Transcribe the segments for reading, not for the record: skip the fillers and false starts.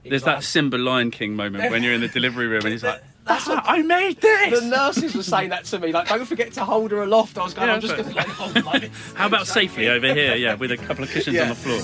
There's that Simba Lion King moment when you're in the delivery room and he's like, I made this! The nurses were saying that to me, like, don't forget to hold her aloft. I was going, I'm just going to like, hold her like this. How about safely over here, yeah, with a couple of cushions on the floor?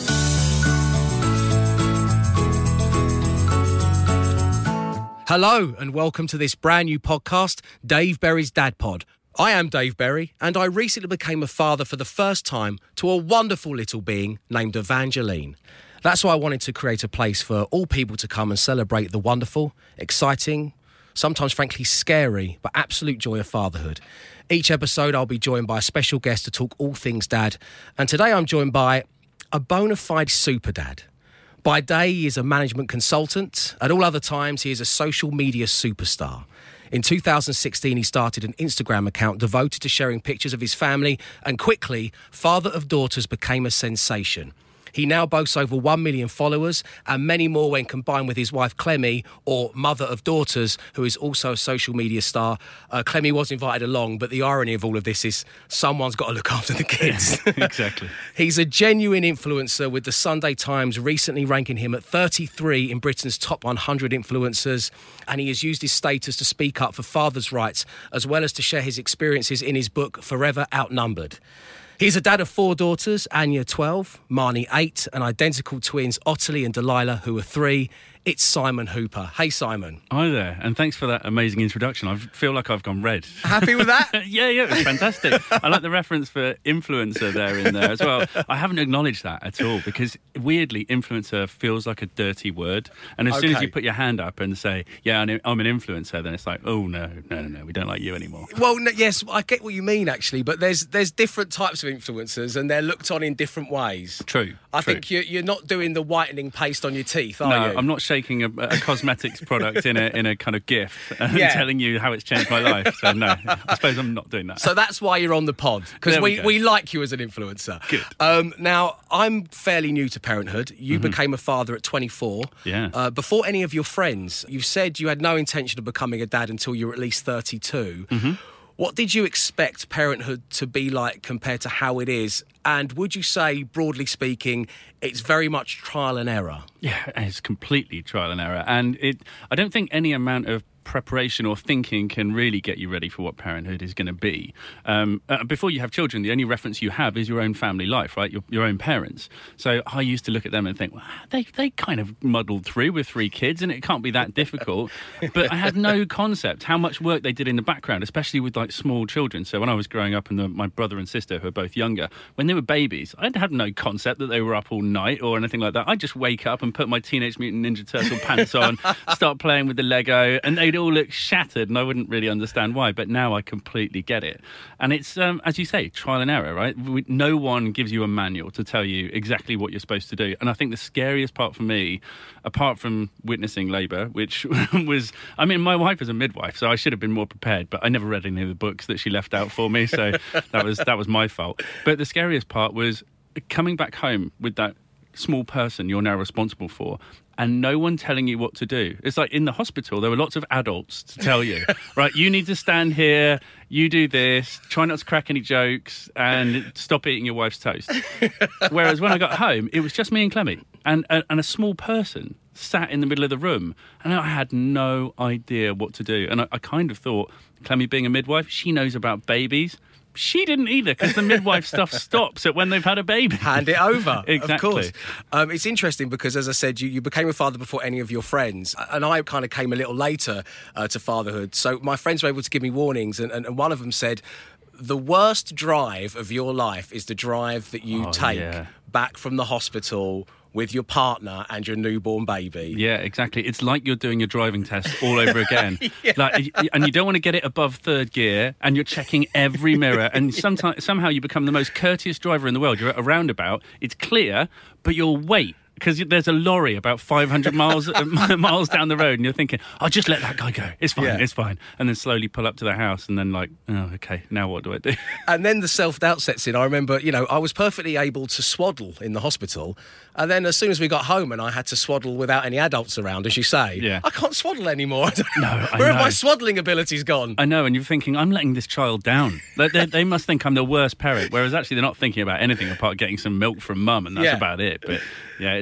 Hello and welcome to this brand new podcast, Dave Berry's Dad Pod. I am Dave Berry and I recently became a father for the first time to a wonderful little being named Evangeline. That's why I wanted to create a place for all people to come and celebrate the wonderful, exciting, sometimes frankly scary, but absolute joy of fatherhood. Each episode I'll be joined by a special guest to talk all things dad. And today I'm joined by a bona fide super dad. By day, he is a management consultant. At all other times, he is a social media superstar. In 2016, he started an Instagram account devoted to sharing pictures of his family, and quickly, Father of Daughters became a sensation. He now boasts over 1 million followers and many more when combined with his wife Clemmy, or Mother of Daughters, who is also a social media star. Clemmy was invited along, but the irony of all of this is someone's got to look after the kids. Yeah, exactly. He's a genuine influencer, with the Sunday Times recently ranking him at 33 in Britain's top 100 influencers, and he has used his status to speak up for fathers' rights, as well as to share his experiences in his book, Forever Outnumbered. He's a dad of 4 daughters, Anya 12, Marnie 8, and identical twins Ottilie and Delilah, who are 3. It's Simon Hooper. Hey, Simon. Hi there, and thanks for that amazing introduction. I feel like I've gone red. Happy with that? Yeah, it was fantastic. I like the reference for influencer in there as well. I haven't acknowledged that at all because, weirdly, influencer feels like a dirty word. And as soon as you put your hand up and say, yeah, I'm an influencer, then it's like, oh, no, we don't like you anymore. Well, yes, I get what you mean, actually, but there's different types of influencers and they're looked on in different ways. True. I think you're not doing the whitening paste on your teeth, are you? No, I'm not shaking a cosmetics product in a kind of GIF and telling you how it's changed my life. So no, I suppose I'm not doing that. So that's why you're on the pod, because we like you as an influencer. Good. Now, I'm fairly new to parenthood. You became a father at 24. Yeah. Before any of your friends, you said you had no intention of becoming a dad until you were at least 32. Mm-hmm. What did you expect parenthood to be like compared to how it is? And would you say, broadly speaking, it's very much trial and error? Yeah, it's completely trial and error. And I don't think any amount of preparation or thinking can really get you ready for what parenthood is going to be. Before you have children, the only reference you have is your own family life, right? Your own parents. So I used to look at them and think, well, they kind of muddled through with 3 kids and it can't be that difficult. But I had no concept how much work they did in the background, especially with like small children. So when I was growing up and my brother and sister, who are both younger, when they were babies, I had no concept that they were up all night or anything like that. I'd just wake up and put my Teenage Mutant Ninja Turtle pants on, start playing with the Lego, and they'd all look shattered and I wouldn't really understand why, but now I completely get it. And it's, as you say, trial and error, right? No one gives you a manual to tell you exactly what you're supposed to do. And I think the scariest part for me, apart from witnessing labour, which was, I mean, my wife is a midwife, so I should have been more prepared, but I never read any of the books that she left out for me, so that was my fault. But the scariest part was coming back home with that small person you're now responsible for and no one telling you what to do. It's like in the hospital, there were lots of adults to tell you, right, you need to stand here, you do this, try not to crack any jokes, and stop eating your wife's toast. Whereas when I got home, it was just me and Clemmy, and a small person sat in the middle of the room, and I had no idea what to do. And I kind of thought, Clemmy being a midwife, she knows about babies. She didn't either, because the midwife stuff stops at when they've had a baby. Hand it over. Exactly. Of course. It's interesting because, as I said, you became a father before any of your friends, and I kind of came a little later to fatherhood. So my friends were able to give me warnings, and one of them said, the worst drive of your life is the drive that you take back from the hospital with your partner and your newborn baby. Yeah, exactly. It's like you're doing your driving test all over again. And you don't want to get it above 3rd gear, and you're checking every mirror, and somehow you become the most courteous driver in the world. You're at a roundabout, it's clear, but you'll wait. Because there's a lorry about 500 miles down the road, and you're thinking, I'll just let that guy go. It's fine, it's fine. And then slowly pull up to the house, and then like, oh, okay, now what do I do? And then the self-doubt sets in. I remember, I was perfectly able to swaddle in the hospital. And then as soon as we got home and I had to swaddle without any adults around, as you say, I can't swaddle anymore. Where have my swaddling abilities gone? I know, and you're thinking, I'm letting this child down. They must think I'm the worst parent, whereas actually they're not thinking about anything apart getting some milk from mum, and that's about it. But yeah,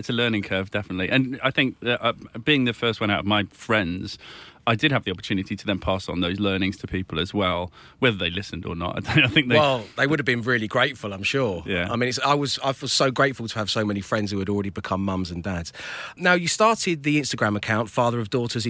it's a learning curve, definitely. And I think that, being the first one out of my friends, I did have the opportunity to then pass on those learnings to people as well, whether they listened or not. I think they would have been really grateful, I'm sure. Yeah. I mean, I feel so grateful to have so many friends who had already become mums and dads. Now, you started the Instagram account, Father of Daughters, in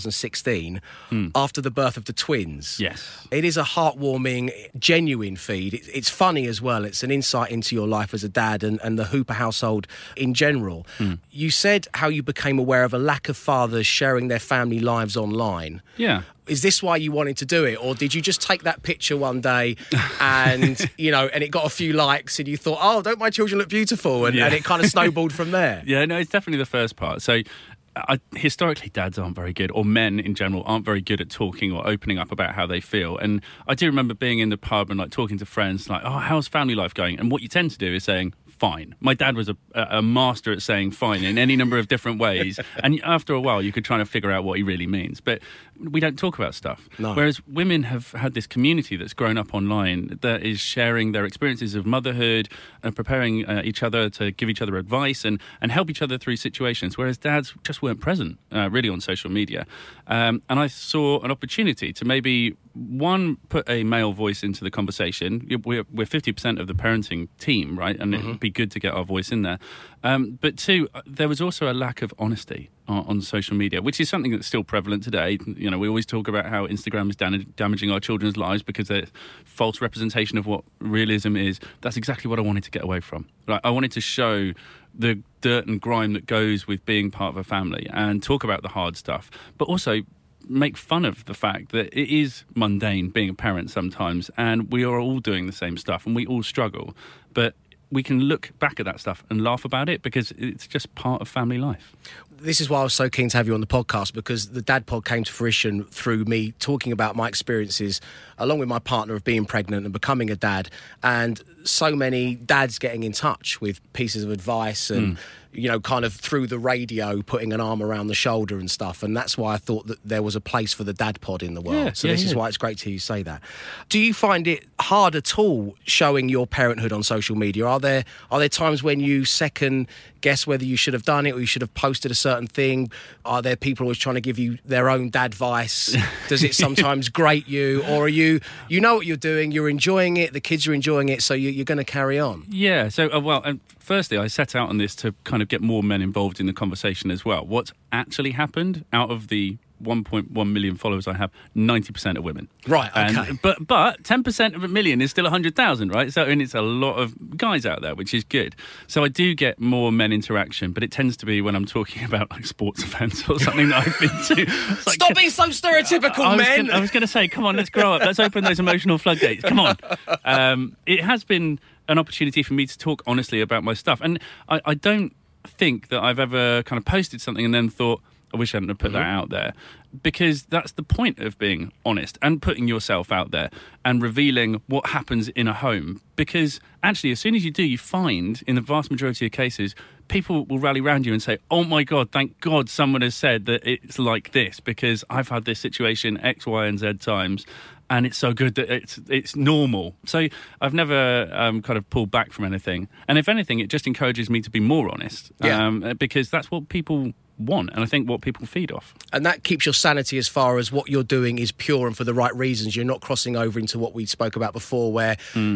2016, after the birth of the twins. Yes. It is a heartwarming, genuine feed. It's funny as well. It's an insight into your life as a dad and the Hooper household in general. You said how you became aware of a lack of fathers sharing their family lives online. Yeah. Is this why you wanted to do it, or did you just take that picture one day and and it got a few likes and you thought, oh, don't my children look beautiful, and it kind of snowballed from there? Yeah, no, it's definitely the first part. So historically, dads aren't very good, or men in general aren't very good at talking or opening up about how they feel. And I do remember being in the pub and like talking to friends, like, oh, how's family life going? And what you tend to do is saying, fine. My dad was a master at saying fine in any number of different ways. And after a while, you could try to figure out what he really means. But we don't talk about stuff. No. Whereas women have had this community that's grown up online that is sharing their experiences of motherhood and preparing each other to give each other advice and help each other through situations. Whereas dads just weren't present really on social media. And I saw an opportunity to maybe, one, put a male voice into the conversation. We're 50% of the parenting team, right? And it would be good to get our voice in there. But two, there was also a lack of honesty on social media, which is something that's still prevalent today. You know, we always talk about how Instagram is damaging our children's lives because they're false representation of what realism is. That's exactly what I wanted to get away from. Like, I wanted to show the dirt and grime that goes with being part of a family and talk about the hard stuff, but also make fun of the fact that it is mundane being a parent sometimes, and we are all doing the same stuff and we all struggle. But we can look back at that stuff and laugh about it because it's just part of family life. This is why I was so keen to have you on the podcast, because the Dad Pod came to fruition through me talking about my experiences along with my partner of being pregnant and becoming a dad, and so many dads getting in touch with pieces of advice and kind of through the radio putting an arm around the shoulder and stuff. And that's why I thought that there was a place for the Dad Pod in the world. This is why it's great to hear you say that. Do you find it hard at all showing your parenthood on social media? Are there times when you second guess whether you should have done it or you should have posted a certain thing? Are there people always trying to give you their own dad advice? Does it sometimes grate you, or are you know what you're doing, you're enjoying it, the kids are enjoying it, so you're going to carry on? Yeah, so firstly, I set out on this to kind of get more men involved in the conversation as well. What's actually happened out of the 1.1 million followers I have, 90% are women. Right, okay. But 10% of a million is still 100,000, right? So, and it's a lot of guys out there, which is good. So I do get more men interaction, but it tends to be when I'm talking about like sports events or something that I've been to. Like, stop being so stereotypical, men! I was going to say, come on, let's grow up. Let's open those emotional floodgates. Come on. It has been an opportunity for me to talk honestly about my stuff. And I don't think that I've ever kind of posted something and then thought, I wish I hadn't have put that out there, because that's the point of being honest and putting yourself out there and revealing what happens in a home. Because actually, as soon as you do, you find in the vast majority of cases, people will rally around you and say, oh my God, thank God someone has said that it's like this, because I've had this situation X, Y, and Z times. And it's so good that it's normal. So I've never kind of pulled back from anything. And if anything, it just encourages me to be more honest. Because that's what people want, and I think what people feed off. And that keeps your sanity as far as what you're doing is pure and for the right reasons. You're not crossing over into what we spoke about before, where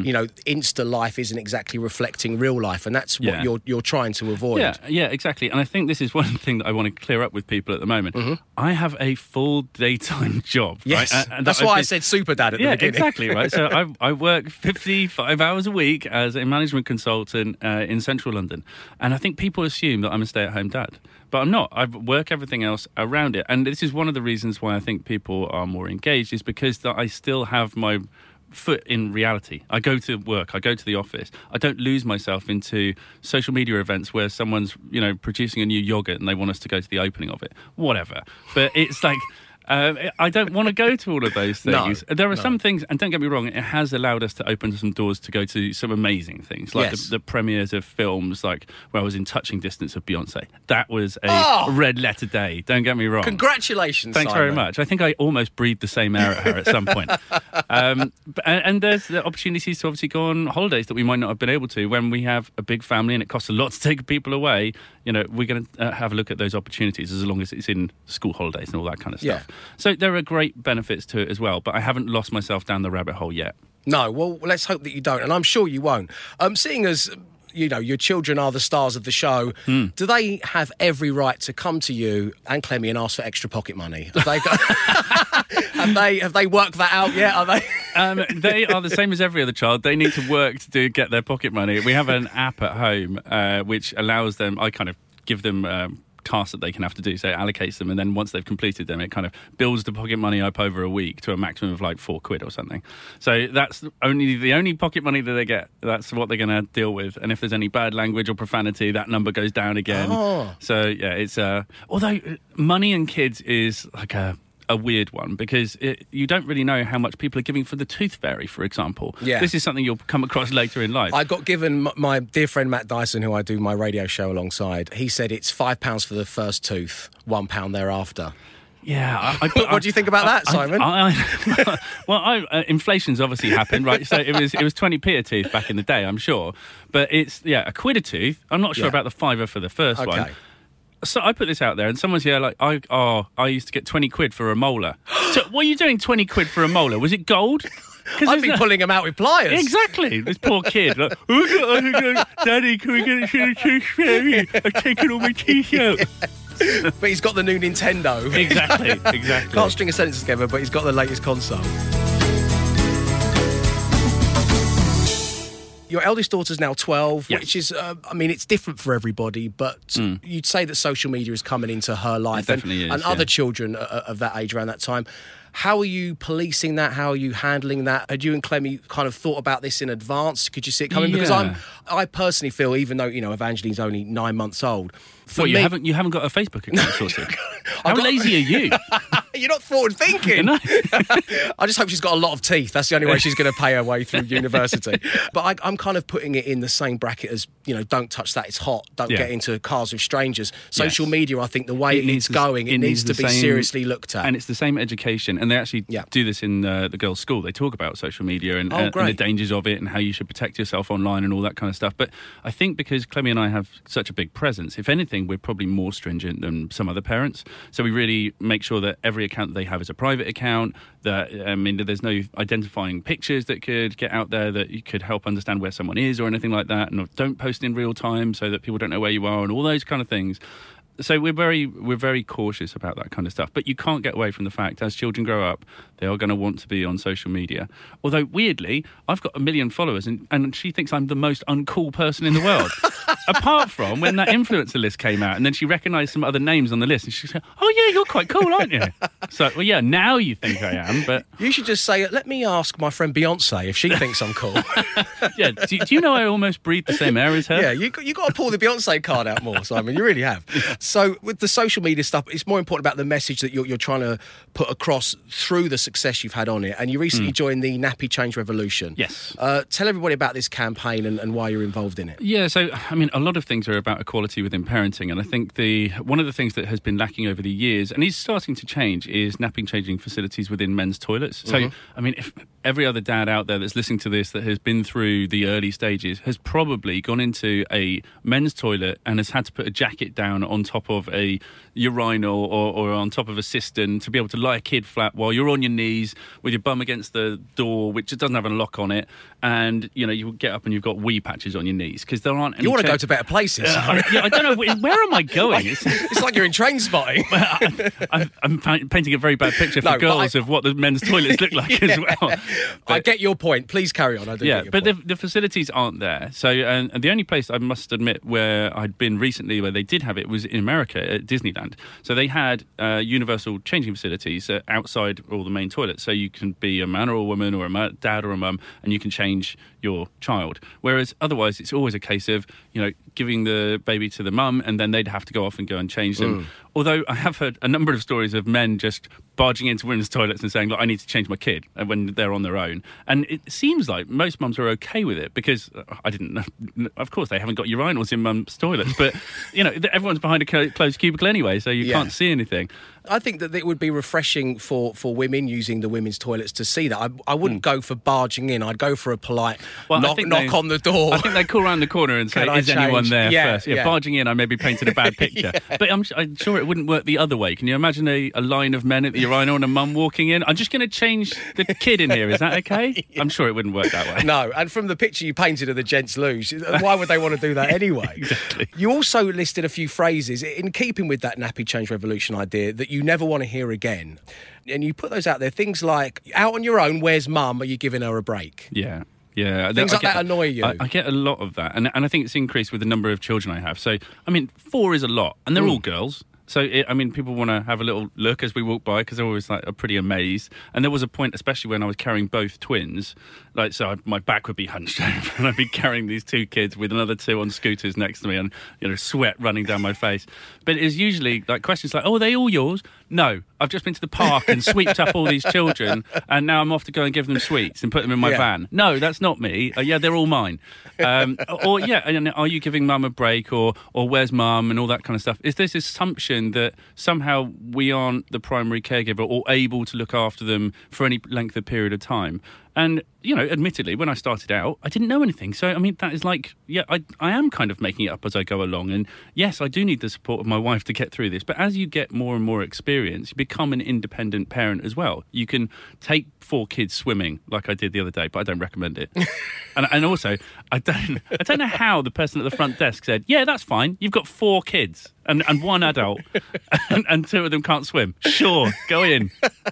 Insta life isn't exactly reflecting real life, and that's what you're trying to avoid. Yeah, exactly. And I think this is one thing that I want to clear up with people at the moment. I have a full daytime job. Yes, right? And that's why I said super dad at the beginning. Exactly, right. So I work 55 hours a week as a management consultant in central London, and I think people assume that I'm a stay-at-home dad. But I'm not. I work everything else around it. And this is one of the reasons why I think people are more engaged, is because that I still have my foot in reality. I go to work, I go to the office. I don't lose myself into social media events where someone's, producing a new yogurt and they want us to go to the opening of it. Whatever. But it's like, I don't want to go to all of those things. No, There are some things, and don't get me wrong, it has allowed us to open some doors to go to some amazing things, like Yes. the premieres of films, like where I was in touching distance of Beyonce. That was a red letter day. Don't get me wrong. Congratulations, Thanks Simon. very much. I think I almost breathed the same air at her at some point. And there's the opportunities to obviously go on holidays that we might not have been able to when we have a big family and it costs a lot to take people away. You know, we're going to have a look at those opportunities as long as it's in school holidays and all that kind of stuff. Yeah. So there are great benefits to it as well, but I haven't lost myself down the rabbit hole yet. No, well, let's hope that you don't, and I'm sure you won't. Seeing as, you know, your children are the stars of the show, do they have every right to come to you and Clemmy and ask for extra pocket money? Have they got, have they worked that out yet? Are they? They are the same as every other child. They need to work to get their pocket money. We have an app at home which allows them, I kind of give them tasks that they can have to do, so it allocates them, and then once they've completed them, it kind of builds the pocket money up over a week to a maximum of like £4 or something. So that's the only pocket money that they get. That's what they're going to deal with, and if there's any bad language or profanity, that number goes down again. So yeah, it's although money and kids is like a weird one, because you don't really know how much people are giving for the tooth fairy, for example. Yeah. This is something you'll come across later in life. I got given my dear friend Matt Dyson, who I do my radio show alongside. He said it's £5 for the first tooth, £1 thereafter. Yeah. What do you think about that, Simon? Inflation's obviously happened, right? So it was 20p a tooth back in the day, I'm sure. But it's, a quid a tooth. I'm not sure about the £5 for the first one. So I put this out there, and someone's here like, I used to get 20 quid for a molar. So what are you doing 20 quid for a molar? Was it gold? I'd be pulling them out with pliers. Exactly. This poor kid. Like, Daddy, can we get a tooth fairy? I've taken all my teeth out. But he's got the new Nintendo. Exactly. Can't string a sentence together, but he's got the latest console. Your eldest daughter's now 12, Yes. which is, it's different for everybody, but you'd say that social media is coming into her life. It definitely is, and other children of that age around that time. How are you policing that? How are you handling that? Had you and Clemmy kind of thought about this in advance? Could you see it coming? Because I personally feel, even though, Evangeline's only 9 months old, you haven't got a Facebook account sorted? How lazy are you? You're not forward thinking. No. I just hope she's got a lot of teeth. That's the only way she's going to pay her way through university. But I'm kind of putting it in the same bracket as, don't touch that, it's hot. Don't get into cars with strangers. Social media, I think the way it's going, it needs to be seriously looked at. And it's the same education. And they actually do this in the girls' school. They talk about social media and the dangers of it and how you should protect yourself online and all that kind of stuff. But I think because Clemmy and I have such a big presence, if anything, we're probably more stringent than some other parents. So we really make sure that every account that they have is a private account, that there's no identifying pictures that could get out there that you could help understand where someone is or anything like that, and don't post in real time so that people don't know where you are and all those kind of things. So we're very cautious about that kind of stuff. But you can't get away from the fact, as children grow up, they are going to want to be on social media. Although, weirdly, I've got 1 million followers, and she thinks I'm the most uncool person in the world. Apart from when that influencer list came out, and then she recognised some other names on the list, and she said, "Oh yeah, you're quite cool, aren't you?" So, well, yeah, now you think I am, but you should just say, "Let me ask my friend Beyonce if she thinks I'm cool." Yeah, do you know I almost breathe the same air as her? Yeah, you got to pull the Beyonce card out more, Simon. You really have. So with the social media stuff, it's more important about the message that you're trying to put across through the success you've had on it. And you recently joined the Nappy Change Revolution. Yes. Tell everybody about this campaign and why you're involved in it. Yeah, so, a lot of things are about equality within parenting. And I think one of the things that has been lacking over the years, and is starting to change, is napping changing facilities within men's toilets. So, if every other dad out there that's listening to this that has been through the early stages has probably gone into a men's toilet and has had to put a jacket down on top of a urinal or on top of a cistern to be able to lie a kid flat while you're on your knees with your bum against the door, which doesn't have a lock on it, and you get up and you've got wee patches on your knees because there aren't any. You want to go to better places. I don't know, where am I going? It's like you're in Train Spotting. I'm painting a very bad picture for girls of what the men's toilets look like as well. But I get your point. Please carry on. I do get your point. The facilities aren't there. So, and the only place I must admit where I'd been recently where they did have it was in America at Disneyland. So they had universal changing facilities outside all the main toilets. So you can be a man or a woman or a dad or a mum, and you can change your child. Whereas otherwise, it's always a case of giving the baby to the mum, and then they'd have to go off and go and change them. Although I have heard a number of stories of men just barging into women's toilets and saying, look, I need to change my kid when they're on their own. And it seems like most mums are okay with it because I didn't know. Of course, they haven't got urinals in mum's toilets, but, everyone's behind a closed cubicle anyway, so you can't see anything. I think that it would be refreshing for women using the women's toilets to see that. I wouldn't go for barging in. I'd go for a polite knock on the door. I think they'd call around the corner and say, is anyone there first? Yeah, barging in, I maybe painted a bad picture. But I'm sure it wouldn't work the other way. Can you imagine a line of men at the urinal and a mum walking in? I'm just going to change the kid in here. Is that okay? I'm sure it wouldn't work that way. No, and from the picture you painted of the gents' loos, why would they want to do that anyway? Exactly. You also listed a few phrases in keeping with that nappy change revolution idea that you never want to hear again. And you put those out there. Things like, out on your own, where's mum? Are you giving her a break? Yeah. Things like that annoy you. I get a lot of that. And I think it's increased with the number of children I have. So, 4 is a lot. And they're all girls. So, people want to have a little look as we walk by because they're always are pretty amazed. And there was a point, especially when I was carrying both twins, my back would be hunched over and I'd be carrying these 2 kids with another 2 on scooters next to me and, sweat running down my face. But it's usually questions like, oh, are they all yours? No, I've just been to the park and sweeped up all these children and now I'm off to go and give them sweets and put them in my van. No, that's not me. They're all mine. And are you giving mum a break or where's mum and all that kind of stuff? Is this assumption that somehow we aren't the primary caregiver or able to look after them for any length of period of time? And, admittedly, when I started out, I didn't know anything. So, that is I am kind of making it up as I go along. And yes, I do need the support of my wife to get through this. But as you get more and more experience, you become an independent parent as well. You can take 4 kids swimming like I did the other day, but I don't recommend it. and also, I don't know how the person at the front desk said, yeah, that's fine. You've got 4 kids and 1 adult and 2 of them can't swim. Sure, go in.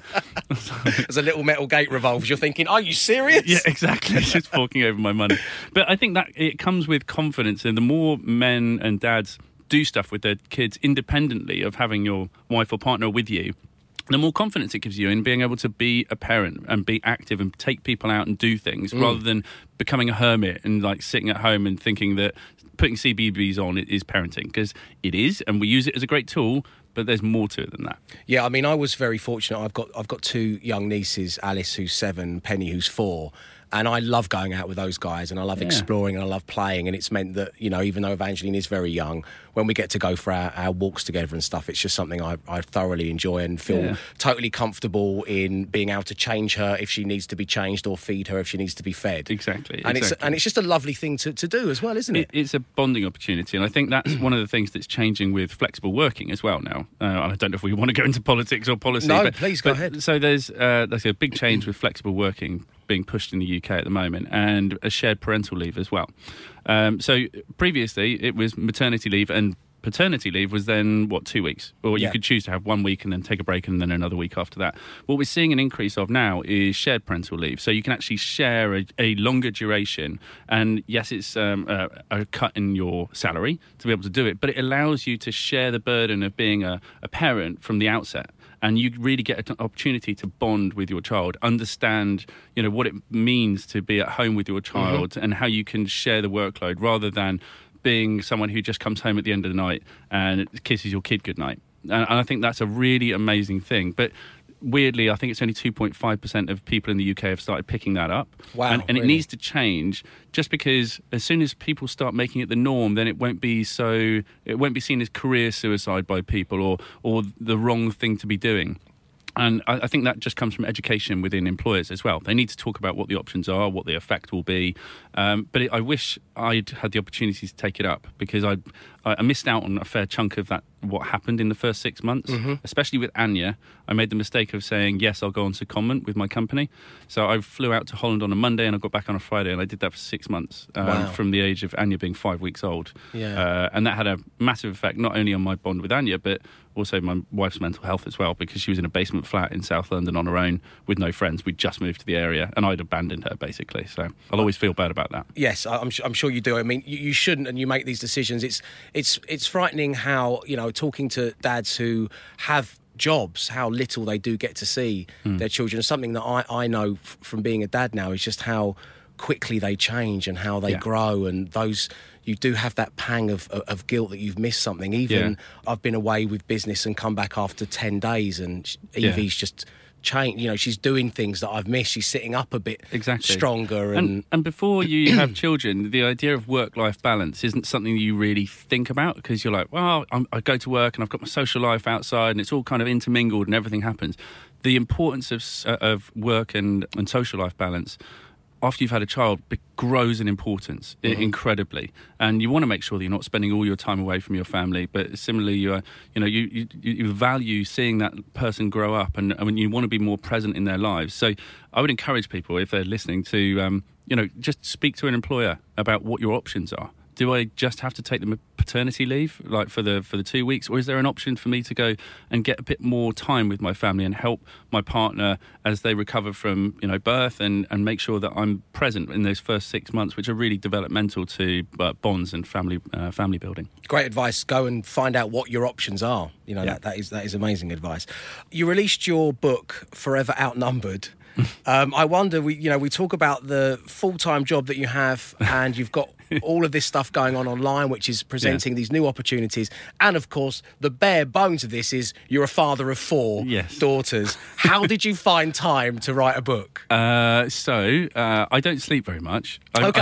As a little metal gate revolves, you're thinking, are you serious? Yeah, exactly. Just forking over my money. But I think that it comes with confidence, and the more men and dads do stuff with their kids independently of having your wife or partner with you, the more confidence it gives you in being able to be a parent and be active and take people out and do things rather than becoming a hermit and sitting at home and thinking that putting CBeebies on is parenting, because it is, and we use it as a great tool. But there's more to it than that. Yeah, I was very fortunate. I've got 2 young nieces, Alice, who's 7, Penny, who's 4. And I love going out with those guys and I love exploring and I love playing. And it's meant that, even though Evangeline is very young, when we get to go for our walks together and stuff, it's just something I thoroughly enjoy and feel totally comfortable in being able to change her if she needs to be changed or feed her if she needs to be fed. Exactly. And it's just a lovely thing to do as well, isn't it? It's a bonding opportunity. And I think that's one of the things that's changing with flexible working as well now. I don't know if we want to go into politics or policy. No, please go ahead. So there's a big change with flexible working being pushed in the UK at the moment, and a shared parental leave as well. So previously it was maternity leave, and paternity leave was then 2 weeks, or you could choose to have 1 week and then take a break and then another week after that. What we're seeing an increase of now is shared parental leave, so you can actually share a longer duration, and yes, it's a cut in your salary to be able to do it, but it allows you to share the burden of being a parent from the outset. And you really get an opportunity to bond with your child, understand, what it means to be at home with your child and how you can share the workload rather than being someone who just comes home at the end of the night and kisses your kid goodnight. And I think that's a really amazing thing. But weirdly, I think it's only 2.5% of people in the UK have started picking that up. Wow. And really? It needs to change, just because as soon as people start making it the norm, then it won't be seen as career suicide by people or the wrong thing to be doing. And I think that just comes from education within employers as well. They need to talk about what the options are, what the effect will be. But I wish I'd had the opportunity to take it up, because I missed out on a fair chunk of that, what happened in the first 6 months, especially with Anya. I made the mistake of saying, yes, I'll go on secondment with my company. So I flew out to Holland on a Monday and I got back on a Friday, and I did that for 6 months from the age of Anya being 5 weeks old. Yeah. And that had a massive effect, not only on my bond with Anya, but also my wife's mental health as well, because she was in a basement flat in South London on her own with no friends. We'd just moved to the area and I'd abandoned her, basically. So I'll always feel bad about that. Yes, I'm sure you do. I mean, you shouldn't, and you make these decisions. It's frightening how, talking to dads who have jobs, how little they do get to see their children. Something that I know from being a dad now is just how quickly they change and how they grow, and those you do have that pang of guilt that you've missed something. Even I've been away with business and come back after 10 days and Evie's just changed. You know, she's doing things that I've missed. She's sitting up a bit stronger. And before you have children, the idea of work-life balance isn't something you really think about, because you're like, well, I go to work and I've got my social life outside and it's all kind of intermingled and everything happens. The importance of work and social life balance after you've had a child grows in importance incredibly, and you want to make sure that you're not spending all your time away from your family. But similarly, you value seeing that person grow up, and you want to be more present in their lives. So I would encourage people, if they're listening, to just speak to an employer about what your options are. Do I just have to take the paternity leave, like for the 2 weeks, or is there an option for me to go and get a bit more time with my family and help my partner as they recover from birth, and make sure that I'm present in those first 6 months, which are really developmental to bonds and family building. Great advice. Go and find out what your options are. That is amazing advice. You released your book, Forever Outnumbered. I wonder, we talk about the full-time job that you have, and you've got all of this stuff going on online, which is presenting these new opportunities. And of course, the bare bones of this is you're a father of 4 daughters. How did you find time to write a book? So I don't sleep very much.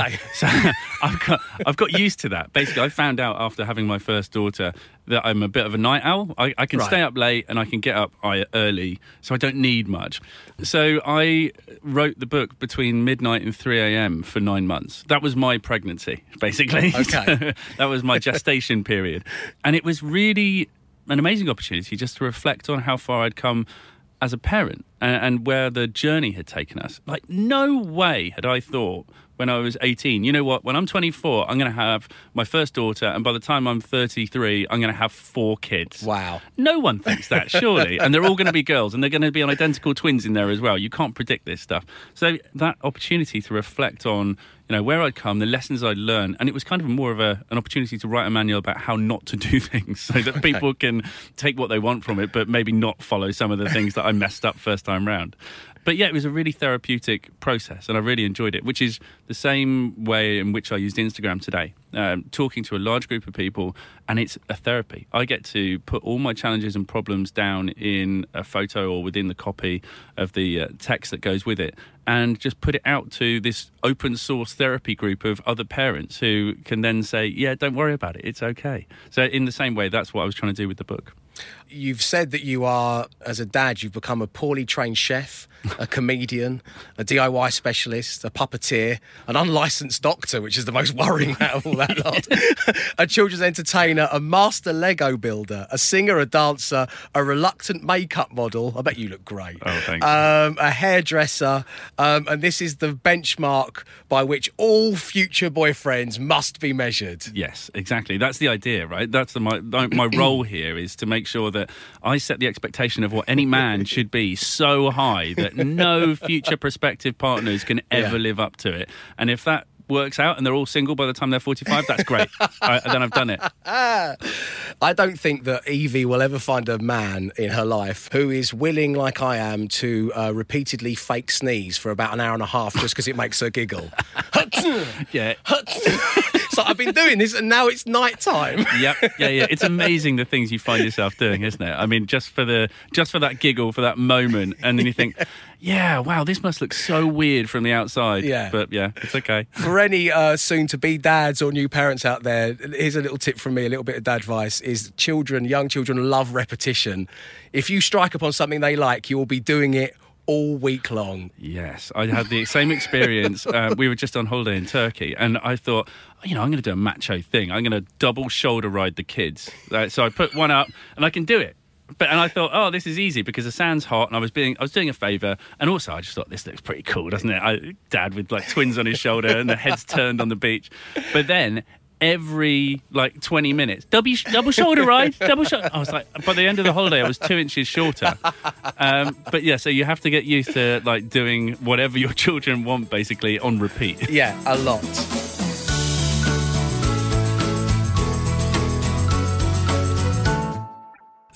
I've got used to that. Basically, I found out after having my first daughter that I'm a bit of a night owl. I can stay up late and I can get up early, so I don't need much. So I wrote the book between midnight and 3 a.m. for 9 months. That was my pregnancy, basically. Okay. That was my gestation period. And it was really an amazing opportunity just to reflect on how far I'd come as a parent and where the journey had taken us. Like, no way had I thought when I was 18, you know what, when I'm 24, I'm going to have my first daughter, and by the time I'm 33, I'm going to have 4 kids. Wow. No one thinks that, surely. And they're all going to be girls, and they're going to be identical twins in there as well. You can't predict this stuff. So that opportunity to reflect on, where I'd come, the lessons I'd learned, and it was kind of more of an opportunity to write a manual about how not to do things, so that people can take what they want from it, but maybe not follow some of the things that I messed up first time round. But yeah, it was a really therapeutic process, and I really enjoyed it, which is the same way in which I used Instagram today, talking to a large group of people, and it's a therapy. I get to put all my challenges and problems down in a photo or within the copy of the text that goes with it, and just put it out to this open source therapy group of other parents who can then say, yeah, don't worry about it, it's okay. So in the same way, that's what I was trying to do with the book. You've said that you are, as a dad, you've become a poorly trained chef, a comedian, a DIY specialist, a puppeteer, an unlicensed doctor, which is the most worrying out of all that lot, a children's entertainer, a master Lego builder, a singer, a dancer, a reluctant makeup model. I bet you look great. Oh, thanks. A hairdresser, and this is the benchmark by which all future boyfriends must be measured. Yes, exactly. That's the idea, right? That's my role here, is to make sure that I set the expectation of what any man should be so high that no future prospective partners can ever live up to it. And if that works out and they're all single by the time they're 45, that's great. Then I've done it. I don't think that Evie will ever find a man in her life who is willing, like I am, to repeatedly fake sneeze for about an hour and a half just because it makes her giggle. Yeah. So I've been doing this and now it's night time. Yep. Yeah. It's amazing the things you find yourself doing, isn't it? I mean, just for that giggle, for that moment, and then you think, yeah, wow, this must look so weird from the outside. Yeah. But yeah, it's okay. For any soon-to-be dads or new parents out there, here's a little tip from me, a little bit of dad advice, is young children love repetition. If you strike upon something they like, you will be doing it all week long. Yes, I had the same experience. We were just on holiday in Turkey, and I thought, I'm going to do a macho thing. I'm going to double shoulder ride the kids. So I put one up, and I can do it. And I thought, this is easy because the sand's hot, and I was doing a favour, and also I just thought, this looks pretty cool, doesn't it? Dad with like twins on his shoulder and the heads turned on the beach. But then every 20 minutes, double shoulder ride, double shoulder. I was like, by the end of the holiday, I was 2 inches shorter. But yeah, so you have to get used to doing whatever your children want, basically on repeat. Yeah, a lot.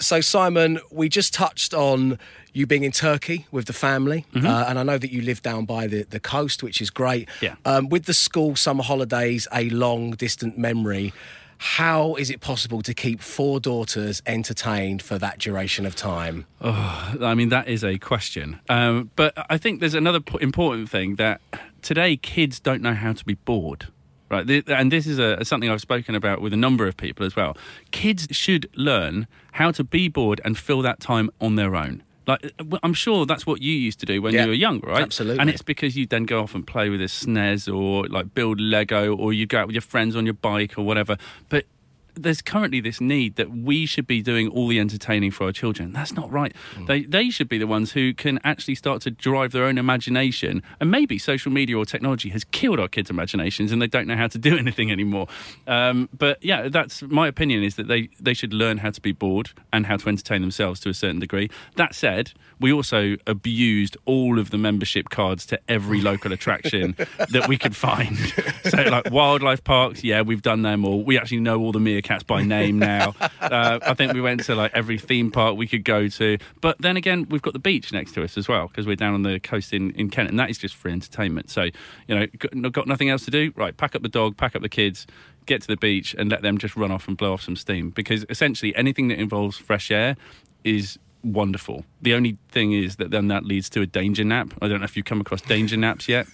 So, Simon, we just touched on you being in Turkey with the family, and I know that you live down by the coast, which is great. Yeah. With the school summer holidays, a long, distant memory, how is it possible to keep 4 daughters entertained for that duration of time? Oh, I mean, that is a question. But I think there's another important thing, that today kids don't know how to be bored. Right, and this is something I've spoken about with a number of people as well. Kids should learn how to be bored and fill that time on their own. Like, I'm sure that's what you used to do when you were younger, right? Absolutely. And it's because you'd then go off and play with a SNES or like build Lego, or you'd go out with your friends on your bike or whatever. But there's currently this need that we should be doing all the entertaining for our children. That's not right. They should be the ones who can actually start to drive their own imagination. And maybe social media or technology has killed our kids' imaginations and they don't know how to do anything anymore. But yeah, that's my opinion, is that they should learn how to be bored and how to entertain themselves to a certain degree. That said, we also abused all of the membership cards to every local attraction that we could find. So like wildlife parks, yeah, we've done them all. We actually know all the meerkats by name now. I think we went to like every theme park we could go to. But then again, we've got the beach next to us as well, because we're down on the coast in Kent, and that is just for entertainment. So, you know, got nothing else to do? Right, pack up the dog, pack up the kids, get to the beach and let them just run off and blow off some steam. Because essentially anything that involves fresh air is wonderful. The only thing is that then that leads to a danger nap. I don't know if you've come across danger naps yet.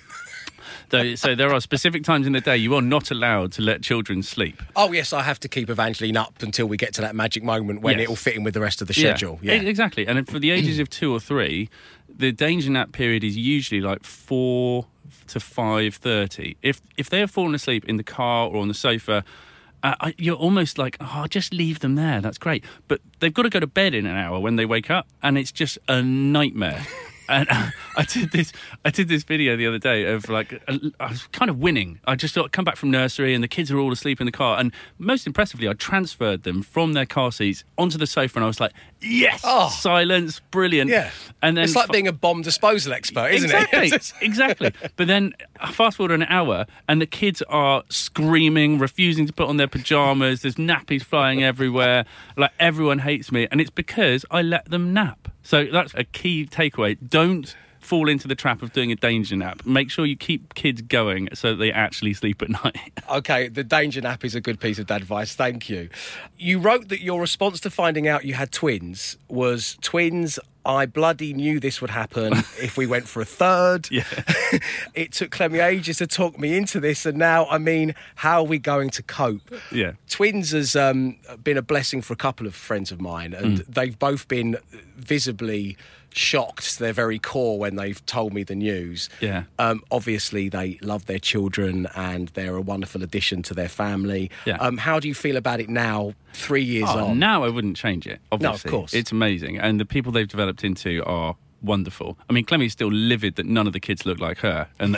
So there are specific times in the day you are not allowed to let children sleep. Oh, yes, I have to keep Evangeline up until we get to that magic moment when it will fit in with the rest of the schedule. Yeah. Exactly. And for the ages of 2 or 3, the danger nap period is usually like 4 to 5:30. If they have fallen asleep in the car or on the sofa, you're almost like, oh, just leave them there. That's great. But they've got to go to bed in an hour when they wake up, and it's just a nightmare. And I did this video the other day of like, I was kind of winning. I just thought, come back from nursery and the kids are all asleep in the car. And most impressively, I transferred them from their car seats onto the sofa, and I was like, yes, silence, brilliant. Yeah. And then it's like being a bomb disposal expert, isn't it? Exactly. But then fast forward an hour and the kids are screaming, refusing to put on their pajamas. There's nappies flying everywhere. Like, everyone hates me. And it's because I let them nap. So that's a key takeaway. Don't fall into the trap of doing a danger nap. Make sure you keep kids going so that they actually sleep at night. Okay, the danger nap is a good piece of advice. Thank you. You wrote that your response to finding out you had twins was, twins, I bloody knew this would happen if we went for a third. Yeah. It took Clemmy ages to talk me into this, and now, I mean, how are we going to cope? Yeah. Twins has been a blessing for a couple of friends of mine, and they've both been visibly shocked to their very core when they've told me the news. Yeah. Obviously, they love their children and they're a wonderful addition to their family. Yeah. How do you feel about it now, 3 years on? Now I wouldn't change it, obviously. No, of course. It's amazing. And the people they've developed into are wonderful. I mean, Clemmy's still livid that none of the kids look like her. And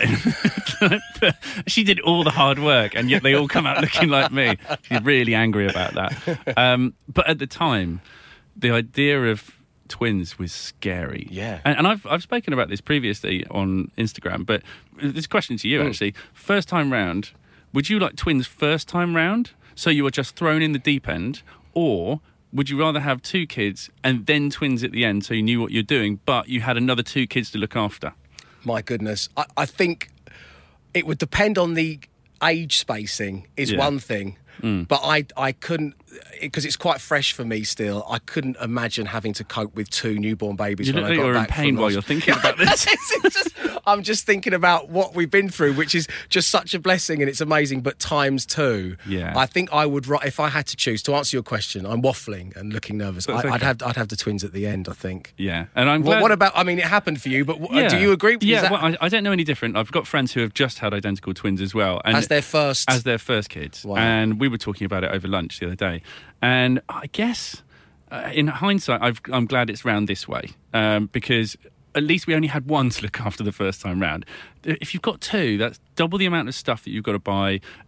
she did all the hard work, and yet they all come out looking like me. She's really angry about that. But at the time, the idea of twins was scary. Yeah. And I've spoken about this previously on Instagram, but this question to you, actually. First time round, would you like twins first time round, so you were just thrown in the deep end, or would you rather have 2 kids and then twins at the end so you knew what you're doing, but you had another 2 kids to look after? My goodness. I think it would depend on the age spacing is one thing. But I couldn't, because it's quite fresh for me still, I couldn't imagine having to cope with 2 newborn babies You when look I like got you're in back pain from while you're thinking about this. I'm just thinking about what we've been through, which is just such a blessing, and it's amazing, but times 2. Yeah. I think I would, if I had to choose, to answer your question, I'm waffling and looking nervous. That's I'd okay. have the twins at the end, I think. Yeah. And I'm glad... What about, I mean, it happened for you, but do you agree? Yeah, well, I don't know any different. I've got friends who have just had identical twins as well. And As their first kids. Wow. And we were talking about it over lunch the other day. And I guess, in hindsight, I'm glad it's round this way, because at least we only had 1 to look after the first time round. If you've got 2, that's double the amount of stuff that you've got to buy.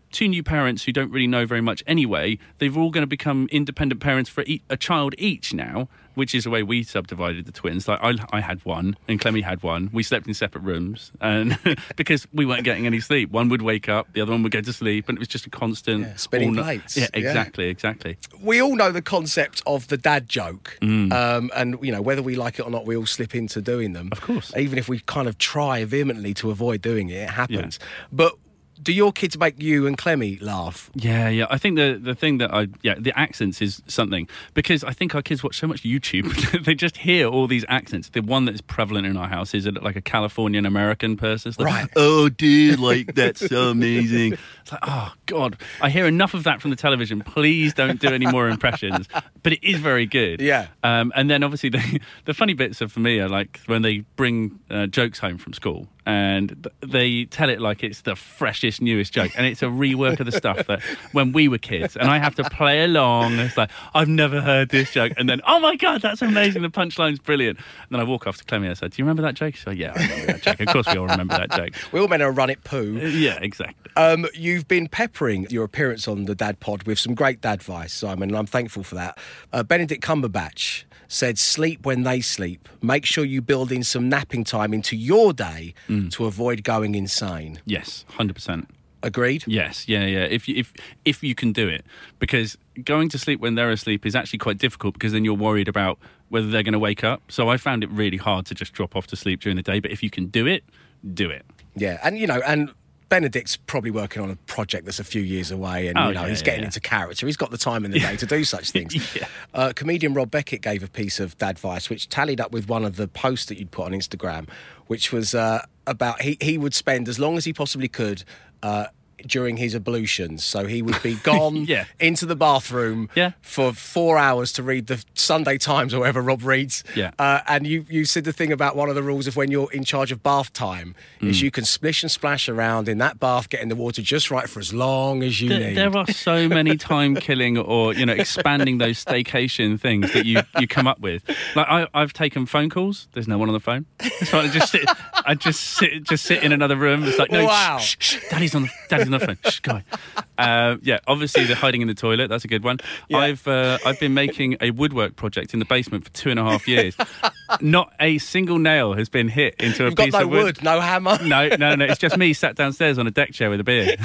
two new parents who don't really know very much anyway. They've all going to become independent parents for a child each now, which is the way we subdivided the twins. Like I had one and Clemmy had one. We slept in separate rooms, and because we weren't getting any sleep. One would wake up, the other one would go to sleep, and it was just a constant spinning plates. Yeah, exactly. We all know the concept of the dad joke, and whether we like it or not, we all slip into doing them. Of course, even if we kind of try vehemently to avoid doing it, it happens. Yeah. But do your kids make you and Clemmy laugh? Yeah. I think the thing that the accents is something, because I think our kids watch so much YouTube, they just hear all these accents. The one that is prevalent in our house is like a Californian American person. It's like, right. Oh, dude, like, that's so amazing. It's like, oh, God, I hear enough of that from the television. Please don't do any more impressions. But it is very good. Yeah. And then obviously the funny bits for me are like when they bring jokes home from school and they tell it like it's the freshest, newest joke. And it's a rework of the stuff that when we were kids. And I have to play along. It's like, I've never heard this joke. And then, oh my God, that's amazing. The punchline's brilliant. And then I walk off to Clemmy and I said, do you remember that joke? She said, yeah, I remember that joke. Of course we all remember that joke. We all meant to run it poo. Yeah, exactly. You've been peppering your appearance on the Dad Pod with some great dad advice, Simon, and I'm thankful for that. Benedict Cumberbatch said, sleep when they sleep. Make sure you build in some napping time into your day to avoid going insane. Yes, 100%. Agreed? Yes, yeah. If you can do it. Because going to sleep when they're asleep is actually quite difficult because then you're worried about whether they're going to wake up. So I found it really hard to just drop off to sleep during the day. But if you can do it, do it. Yeah, and Benedict's probably working on a project that's a few years away and he's getting into character. He's got the time in the day to do such things. Comedian Rob Beckett gave a piece of dad advice which tallied up with one of the posts that you'd put on Instagram, which was about he would spend as long as he possibly could during his ablutions. So he would be gone into the bathroom for 4 hours to read the Sunday Times or whatever Rob reads. And you said the thing about one of the rules of when you're in charge of bath time is you can splish and splash around in that bath, getting the water just right for as long as you need. There are so many time-killing or, expanding those staycation things that you come up with. Like I've taken phone calls. There's no one on the phone. So I just sit in another room. It's like, no, wow. shh, Daddy's on the phone. Shh, go on. Obviously the hiding in the toilet, that's a good one. I've been making a woodwork project in the basement for 2.5 years. Not a single nail has been hit into a piece of wood. You've got no wood, no hammer? No, it's just me sat downstairs on a deck chair with a beer.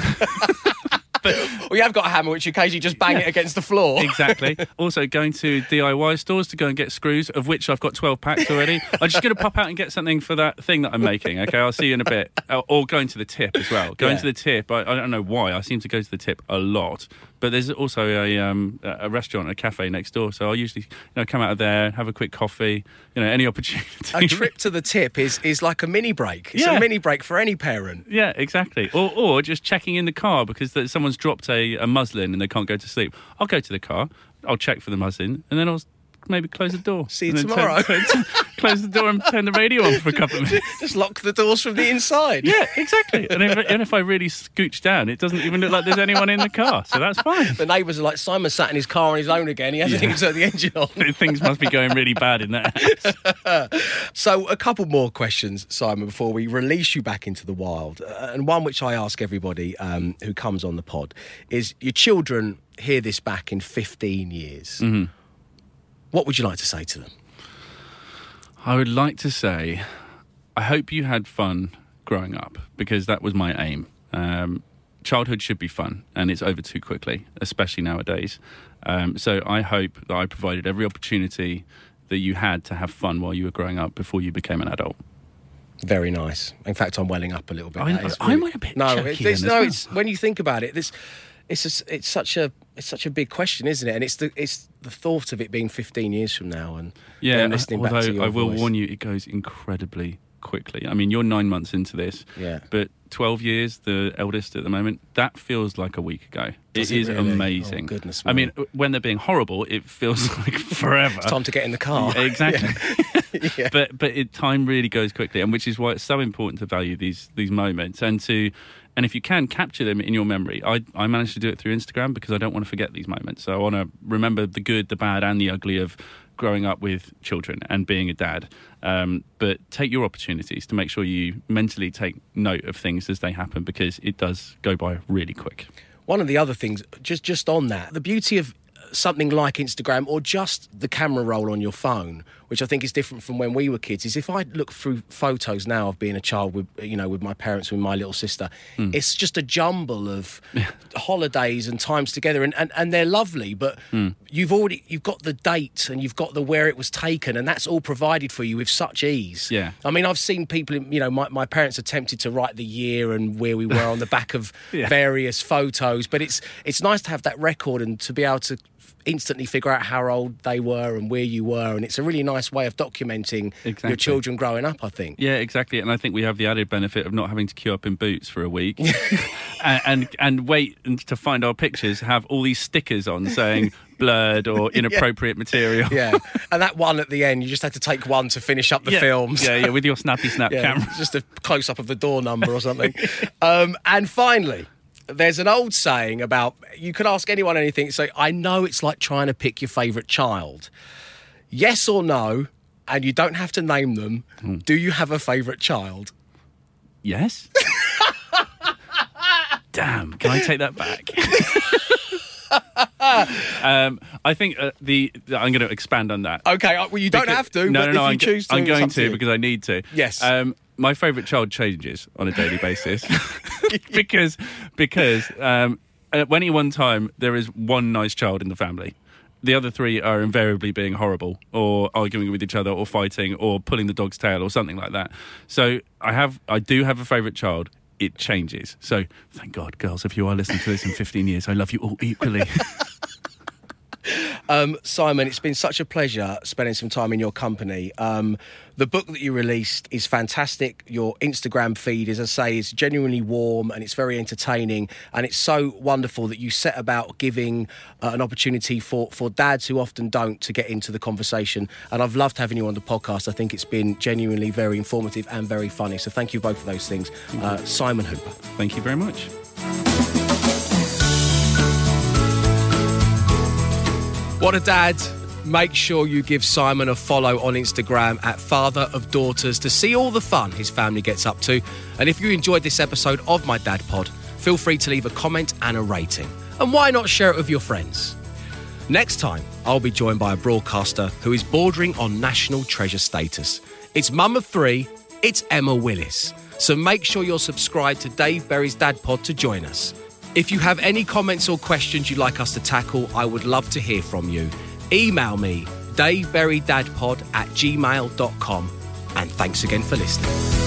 Well, you have got a hammer which occasionally just bang it against the floor. Exactly. Also going to DIY stores to go and get screws, of which I've got 12 packs already. I'm just going to pop out and get something for that thing that I'm making. Okay, I'll see you in a bit. Or going to the tip as well. Going to the tip, I don't know why. I seem to go to the tip a lot. But there's also a restaurant, a cafe next door. So I'll usually come out of there, have a quick coffee, any opportunity. A trip to the tip is like a mini break. It's a mini break for any parent. Yeah, exactly. Or just checking in the car because someone's dropped a muslin and they can't go to sleep. I'll go to the car, I'll check for the muslin, and then I'll maybe close the door. See you tomorrow. Close the door and turn the radio on for a couple of minutes. Just lock the doors from the inside. Yeah, exactly. And if I really scooch down, it doesn't even look like there's anyone in the car, so that's fine. The neighbours are like, Simon sat in his car on his own again. He hasn't even turned the engine on. Things must be going really bad in that house. So a couple more questions, Simon, before we release you back into the wild. And one which I ask everybody who comes on the pod is, your children hear this back in 15 years. Mm-hmm. What would you like to say to them? I would like to say, I hope you had fun growing up, because that was my aim. Childhood should be fun, and it's over too quickly, especially nowadays. So I hope that I provided every opportunity that you had to have fun while you were growing up before you became an adult. Very nice. In fact, I'm welling up a little bit. I'm a bit it's when you think about it, it's such a big question, isn't it? And it's the thought of it being 15 years from now, and listening back to your I will voice. warn you, it goes incredibly quickly. I mean, you're 9 months into this, but 12 years, the eldest at the moment, that feels like a week ago. It is really? Amazing. Oh, goodness me. I mean, when they're being horrible, it feels like forever. It's time to get in the car. Yeah, exactly. But time really goes quickly, and which is why it's so important to value these moments and if you can, capture them in your memory. I managed to do it through Instagram because I don't want to forget these moments. So I want to remember the good, the bad, and the ugly of growing up with children and being a dad. But take your opportunities to make sure you mentally take note of things as they happen, because it does go by really quick. One of the other things, just on that, the beauty of something like Instagram or just the camera roll on your phone, which I think is different from when we were kids, is if I look through photos now of being a child with, with my parents, with my little sister, it's just a jumble of holidays and times together, and they're lovely, but you've got the date and you've got the where it was taken, and that's all provided for you with such ease. Yeah. I mean, I've seen people, my parents attempted to write the year and where we were on the back of various photos, but it's nice to have that record and to be able to instantly figure out how old they were and where you were, and it's a really nice way of documenting your children growing up, I think. Yeah, exactly. And I think we have the added benefit of not having to queue up in Boots for a week and wait to find our pictures have all these stickers on saying blurred or inappropriate material. Yeah, and that one at the end, you just had to take one to finish up the films. Yeah, with your snappy snap camera. Just a close-up of the door number or something. And finally, there's an old saying about, you could ask anyone anything, so I know it's like trying to pick your favourite child. Yes or no, and you don't have to name them, do you have a favourite child? Yes. Damn, can I take that back? I think I'm going to expand on that. Okay, well, you don't have to, but if you choose to, I'm going to because I need to. Yes. My favourite child changes on a daily basis because at any one time there is one nice child in the family. The other three are invariably being horrible or arguing with each other or fighting or pulling the dog's tail or something like that. So I do have a favourite child. It changes. So thank God, girls, if you are listening to this in 15 years, I love you all equally. Simon, it's been such a pleasure spending some time in your company. The book that you released is fantastic. Your Instagram feed, as I say, is genuinely warm and it's very entertaining. And it's so wonderful that you set about giving an opportunity for dads who often don't to get into the conversation. And I've loved having you on the podcast. I think it's been genuinely very informative and very funny. So thank you both for those things. Simon Hooper. Thank you very much. What a dad. Make sure you give Simon a follow on Instagram at Father of Daughters to see all the fun his family gets up to. And if you enjoyed this episode of My Dad Pod, feel free to leave a comment and a rating. And why not share it with your friends? Next time, I'll be joined by a broadcaster who is bordering on national treasure status. It's mum of three, it's Emma Willis. So make sure you're subscribed to Dave Berry's Dad Pod to join us. If you have any comments or questions you'd like us to tackle, I would love to hear from you. Email me, daveberrydadpod@gmail.com. And thanks again for listening.